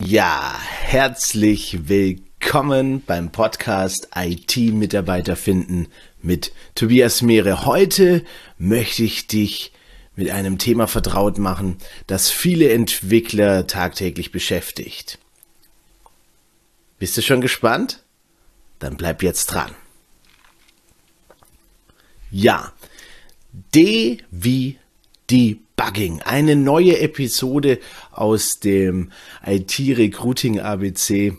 Ja, herzlich willkommen beim Podcast IT-Mitarbeiter finden mit Tobias Mehre. Heute möchte ich dich mit einem Thema vertraut machen, das viele Entwickler tagtäglich beschäftigt. Bist du schon gespannt? Dann bleib jetzt dran. Ja, D wie Debugging, eine neue Episode aus dem IT-Recruiting ABC.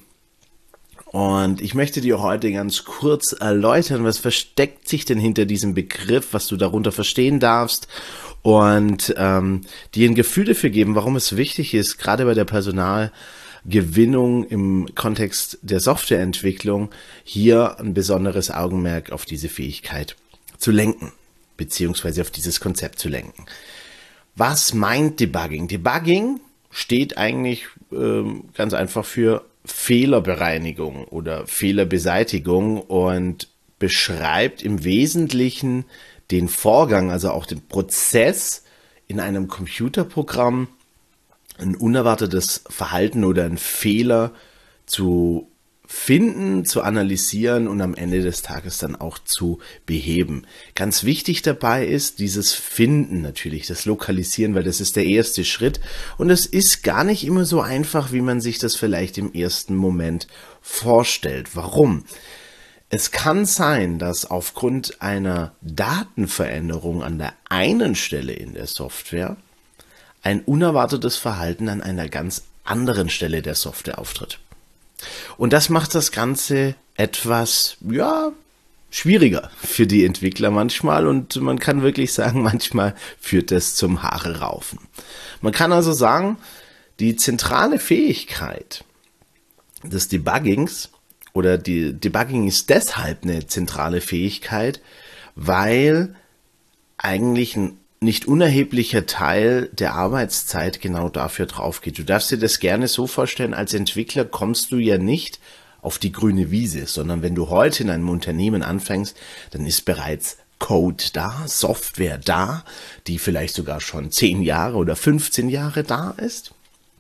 Und ich möchte dir heute ganz kurz erläutern, was versteckt sich denn hinter diesem Begriff, was du darunter verstehen darfst und dir ein Gefühl dafür geben, warum es wichtig ist, gerade bei der Personalgewinnung im Kontext der Softwareentwicklung hier ein besonderes Augenmerk auf diese Fähigkeit zu lenken, beziehungsweise auf dieses Konzept zu lenken. Was meint Debugging? Debugging steht eigentlich ganz einfach für Fehlerbereinigung oder Fehlerbeseitigung und beschreibt im Wesentlichen den Vorgang, also auch den Prozess in einem Computerprogramm, ein unerwartetes Verhalten oder einen Fehler zu finden, zu analysieren und am Ende des Tages dann auch zu beheben. Ganz wichtig dabei ist dieses Finden natürlich, das Lokalisieren, weil das ist der erste Schritt und es ist gar nicht immer so einfach, wie man sich das vielleicht im ersten Moment vorstellt. Warum? Es kann sein, dass aufgrund einer Datenveränderung an der einen Stelle in der Software ein unerwartetes Verhalten an einer ganz anderen Stelle der Software auftritt. Und das macht das Ganze etwas, schwieriger für die Entwickler manchmal und man kann wirklich sagen, manchmal führt es zum Haare raufen. Man kann also sagen, die zentrale Fähigkeit des Debuggings oder die Debugging ist deshalb eine zentrale Fähigkeit, weil eigentlich ein nicht unerheblicher Teil der Arbeitszeit genau dafür drauf geht. Du darfst dir das gerne so vorstellen, als Entwickler kommst du ja nicht auf die grüne Wiese, sondern wenn du heute in einem Unternehmen anfängst, dann ist bereits Code da, Software da, die vielleicht sogar schon 10 Jahre oder 15 Jahre da ist.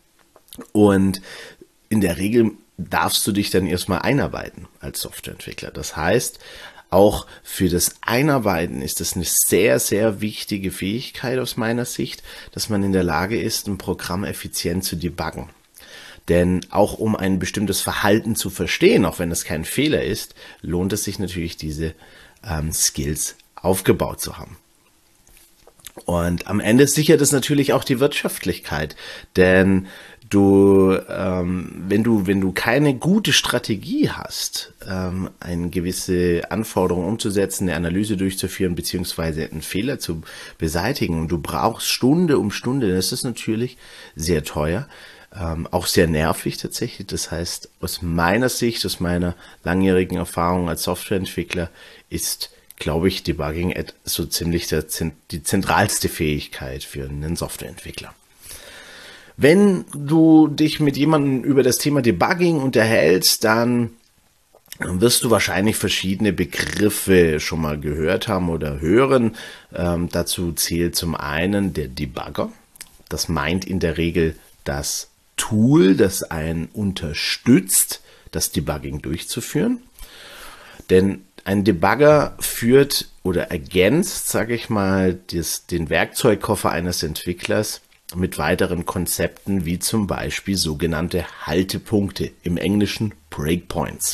Und in der Regel darfst du dich dann erstmal einarbeiten als Softwareentwickler. Das heißt, auch für das Einarbeiten ist es eine sehr, sehr wichtige Fähigkeit aus meiner Sicht, dass man in der Lage ist, ein Programm effizient zu debuggen. Denn auch um ein bestimmtes Verhalten zu verstehen, auch wenn es kein Fehler ist, lohnt es sich natürlich, diese Skills aufgebaut zu haben. Und am Ende sichert es natürlich auch die Wirtschaftlichkeit, denn wenn du keine gute Strategie hast, eine gewisse Anforderung umzusetzen, eine Analyse durchzuführen, beziehungsweise einen Fehler zu beseitigen und du brauchst Stunde um Stunde, das ist natürlich sehr teuer, auch sehr nervig tatsächlich. Das heißt, aus meiner Sicht, aus meiner langjährigen Erfahrung als Softwareentwickler ist, glaube ich, Debugging so ziemlich die zentralste Fähigkeit für einen Softwareentwickler. Wenn du dich mit jemandem über das Thema Debugging unterhältst, dann wirst du wahrscheinlich verschiedene Begriffe schon mal gehört haben oder hören. Dazu zählt zum einen der Debugger. Das meint in der Regel das Tool, das einen unterstützt, das Debugging durchzuführen. Denn ein Debugger führt oder ergänzt, sage ich mal, den Werkzeugkoffer eines Entwicklers mit weiteren Konzepten wie zum Beispiel sogenannte Haltepunkte, im Englischen Breakpoints.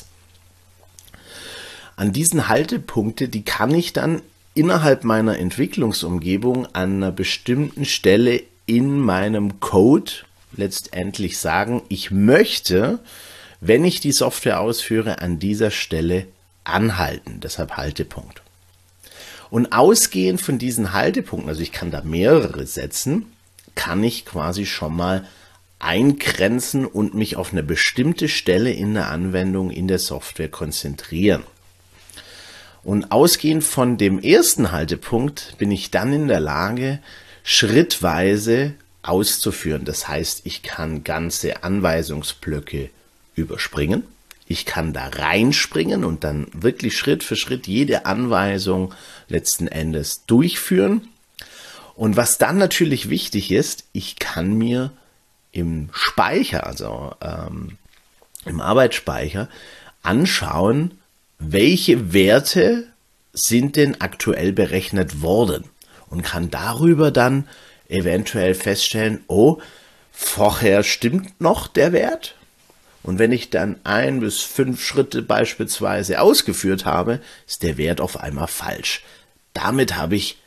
An diesen Haltepunkte, die kann ich dann innerhalb meiner Entwicklungsumgebung an einer bestimmten Stelle in meinem Code letztendlich sagen, ich möchte, wenn ich die Software ausführe, an dieser Stelle anhalten, deshalb Haltepunkt. Und ausgehend von diesen Haltepunkten, also ich kann da mehrere setzen, kann ich quasi schon mal eingrenzen und mich auf eine bestimmte Stelle in der Anwendung in der Software konzentrieren. Und ausgehend von dem ersten Haltepunkt bin ich dann in der Lage, schrittweise auszuführen. Das heißt, ich kann ganze Anweisungsblöcke überspringen. Ich kann da reinspringen und dann wirklich Schritt für Schritt jede Anweisung letzten Endes durchführen. Und was dann natürlich wichtig ist, ich kann mir im Speicher, also im Arbeitsspeicher, anschauen, welche Werte sind denn aktuell berechnet worden und kann darüber dann eventuell feststellen, oh, vorher stimmt noch der Wert. Und wenn ich dann 1 bis 5 Schritte beispielsweise ausgeführt habe, ist der Wert auf einmal falsch. Damit habe ich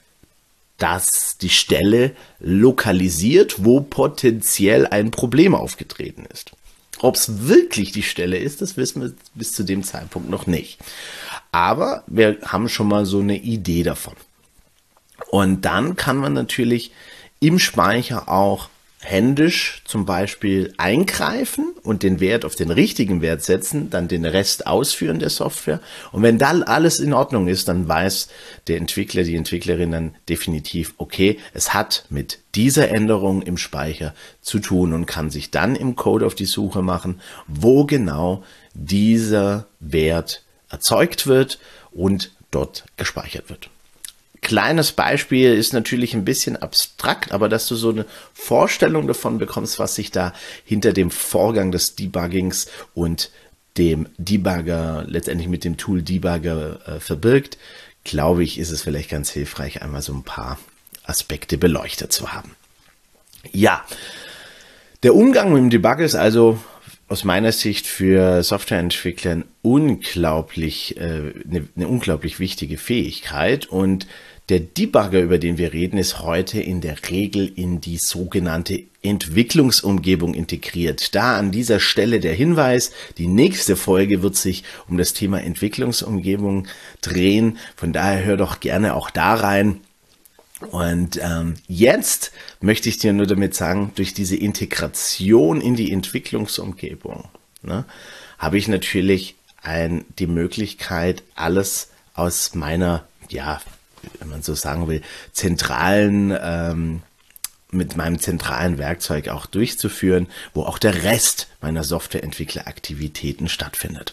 die Stelle lokalisiert, wo potenziell ein Problem aufgetreten ist. Ob es wirklich die Stelle ist, das wissen wir bis zu dem Zeitpunkt noch nicht. Aber wir haben schon mal so eine Idee davon. Und dann kann man natürlich im Speicher auch händisch zum Beispiel eingreifen und den Wert auf den richtigen Wert setzen, dann den Rest ausführen der Software. Und wenn dann alles in Ordnung ist, dann weiß der Entwickler, die Entwicklerin dann definitiv, okay, es hat mit dieser Änderung im Speicher zu tun und kann sich dann im Code auf die Suche machen, wo genau dieser Wert erzeugt wird und dort gespeichert wird. Kleines Beispiel ist natürlich ein bisschen abstrakt, aber dass du so eine Vorstellung davon bekommst, was sich da hinter dem Vorgang des Debuggings und dem Debugger, letztendlich mit dem Tool Debugger verbirgt, glaube ich, ist es vielleicht ganz hilfreich, einmal so ein paar Aspekte beleuchtet zu haben. Ja, der Umgang mit dem Debugger ist also aus meiner Sicht für Softwareentwickler eine unglaublich wichtige Fähigkeit, und der Debugger, über den wir reden, ist heute in der Regel in die sogenannte Entwicklungsumgebung integriert. Da an dieser Stelle der Hinweis, die nächste Folge wird sich um das Thema Entwicklungsumgebung drehen, von daher hör doch gerne auch da rein. Und jetzt möchte ich dir nur damit sagen, durch diese Integration in die Entwicklungsumgebung habe ich natürlich die Möglichkeit, alles aus meiner, ja, wenn man so sagen will, mit meinem zentralen Werkzeug auch durchzuführen, wo auch der Rest meiner Softwareentwickleraktivitäten stattfindet.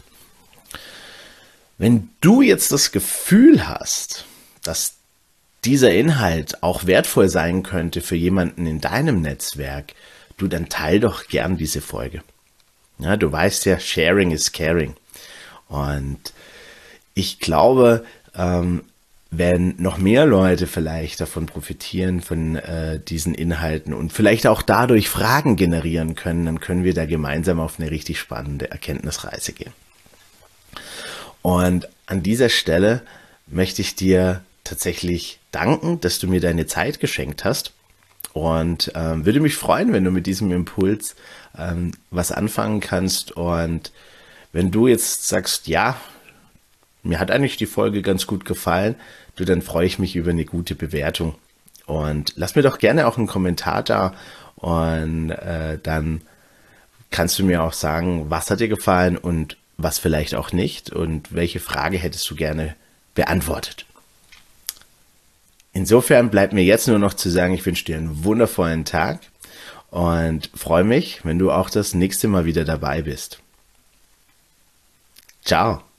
Wenn du jetzt das Gefühl hast, dass dieser Inhalt auch wertvoll sein könnte für jemanden in deinem Netzwerk, dann teil doch gern diese Folge. Ja, du weißt ja, Sharing is Caring. Und ich glaube, wenn noch mehr Leute vielleicht davon profitieren, von diesen Inhalten und vielleicht auch dadurch Fragen generieren können, dann können wir da gemeinsam auf eine richtig spannende Erkenntnisreise gehen. Und an dieser Stelle möchte ich dir tatsächlich danken, dass du mir deine Zeit geschenkt hast, und würde mich freuen, wenn du mit diesem Impuls was anfangen kannst. Und wenn du jetzt sagst, ja, mir hat eigentlich die Folge ganz gut gefallen, dann freue ich mich über eine gute Bewertung. Und lass mir doch gerne auch einen Kommentar da, und dann kannst du mir auch sagen, was hat dir gefallen und was vielleicht auch nicht, und welche Frage hättest du gerne beantwortet. Insofern bleibt mir jetzt nur noch zu sagen, ich wünsche dir einen wundervollen Tag und freue mich, wenn du auch das nächste Mal wieder dabei bist. Ciao.